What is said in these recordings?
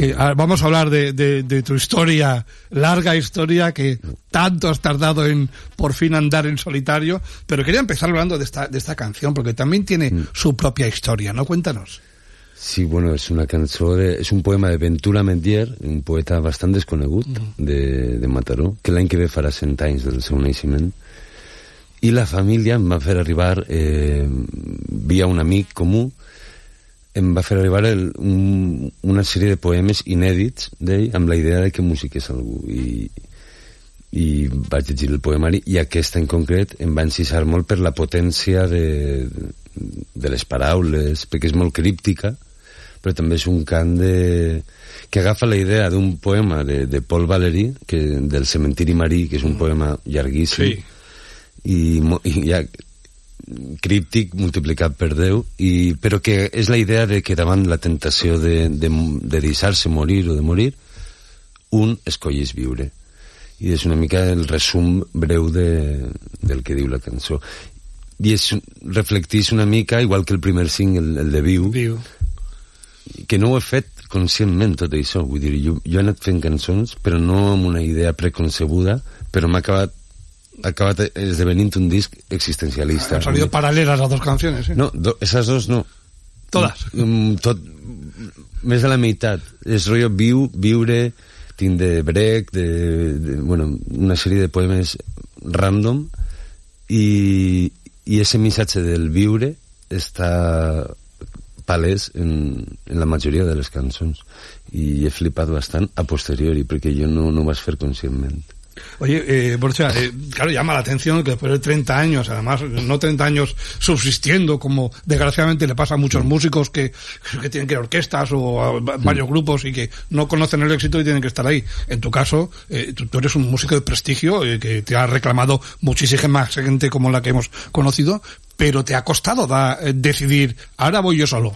que vamos a hablar de tu historia, larga historia que tanto has tardado en por fin andar en solitario, pero quería empezar hablando de esta canción porque también tiene su propia historia, ¿no? Cuéntanos. Sí, bueno, és una cançó, és un poema de Ventura Medier, un poeta bastant desconegut de Mataró, que l'any que ve farà 100 anys del seu naixement, i la família em va fer arribar, via un amic comú, em va fer arribar una sèrie de poemes inèdits d'ell amb la idea de que musiqués algú, i vaig llegir el poemari, i aquest en concret em va encisar molt per la potència de les paraules, perquè és molt críptica, però també és un cant que agafa la idea d'un poema de Paul Valéry, del Cementiri Marí, que és un poema llarguíssim, i ja críptic multiplicat per 10, però que és la idea de que davant la tentació de deixar-se morir o de morir, un escolleix viure. I és una mica el resum breu del que diu la cançó. I reflecteix una mica, igual que el primer single, el de Viu, que no ho he fet conscientment tot això, vull dir, jo he anat fent cançons però no amb una idea preconcebuda, però m'ha acabat esdevenint un disc existencialista. Han salido paralelas las dos canciones, ¿eh? No, esas dos no. Todas. Més de la meitat. És rotllo viure, tinc de Brecht, bueno, una sèrie de poemes random, i ese missatge del viure està palès en la majoria de les cançons, i he flipat bastant a posteriori perquè jo no ho vaig fer conscientment. Oye, Borja, claro, llama la atención que después de 30 años, además no 30 años subsistiendo, como desgraciadamente le pasa a muchos músicos que tienen que ir a orquestas o a varios grupos y que no conocen el éxito y tienen que estar ahí. En tu caso, tú eres un músico de prestigio que te ha reclamado muchísima más gente como la que hemos conocido, pero te ha costado decidir, ahora voy yo solo.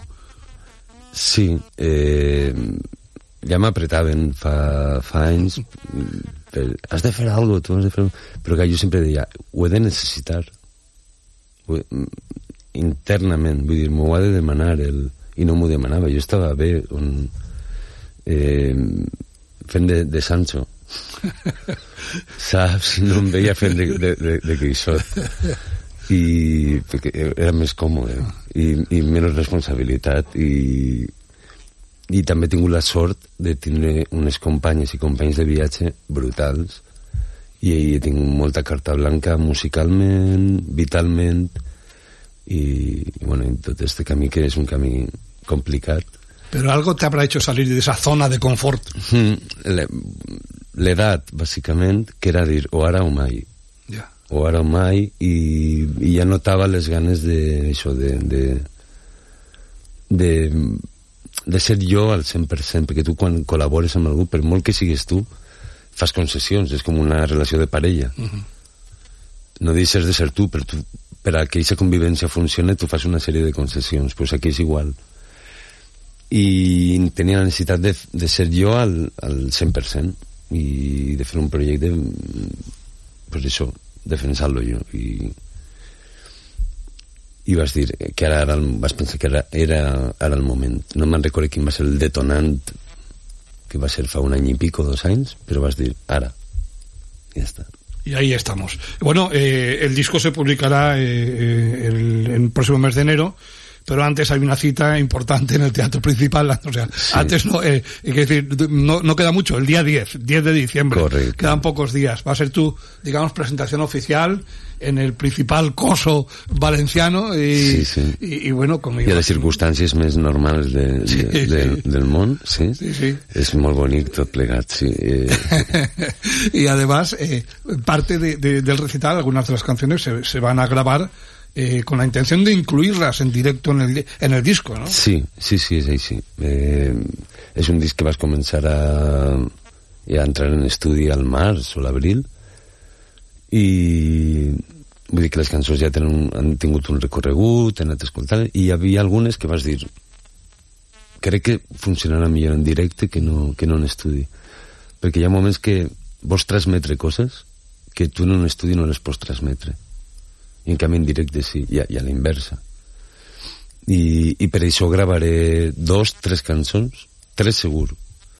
Sí, ja m'apretaven fa anys, has de fer alguna cosa, però que jo sempre deia, ho he de necessitar internament, vull dir, m'ho ha de demanar i no m'ho demanava, jo estava bé fent de Sancho, saps? No em veia fent de Quixot, i perquè era més còmode i menys responsabilitat, i també he tingut la sort de tindre unes companyes i companys de viatge brutals, i he tingut molta carta blanca musicalment, vitalment, i bueno, en tot este camí, que és un camí complicat. Pero algo te habrá hecho salir de esa zona de confort. L'edat, bàsicament, que era dir o ara o mai. O ara o mai, i ja notava les ganes d'això, de ser jo al 100%, perquè tu quan col·labores amb algú, per molt que siguis tu, fas concessions, és com una relació de parella. No deixes de ser tu, per a que aquesta convivència funcione tu fas una sèrie de concessions, doncs aquí és igual. I tenia la necessitat de ser jo al 100% i de fer un projecte, doncs això, defensar-lo jo, i vas dir que vas pensar que era ara el moment. No me'n recordo quin va ser el detonant, que va ser fa un any i pico, 2 anys, però vas dir, ara, ja està. Y ahí estamos. Bueno, el disco se publicará el próximo mes de enero, pero antes hay una cita importante en el Teatro Principal, o sea, sí. Antes no, hay que decir, no queda mucho, el día 10 de diciembre. Correcto. Quedan pocos días. Va a ser tu, digamos, presentación oficial en el principal coso valenciano y, sí. y bueno, com i a les circumstàncies més normals del món, sí. És molt bonic tot plegat, sí. Y además, parte del recital, algunas de las canciones se van a grabar con la intención de incluirlas en directo en el disco, ¿no? Sí, és així. És un disc que vas començar a entrar en estudi al març o l'abril, i vull dir que les cançons ja han tingut un recorregut, han anat escoltant, i hi havia algunes que vas dir, crec que funcionarà millor en directe que no en estudi, perquè hi ha moments que vols transmetre coses que tu en un estudi no les pots transmetre, i en canvi en directe sí, i a la inversa. I per això gravaré 2, 3 cançons, 3 segur,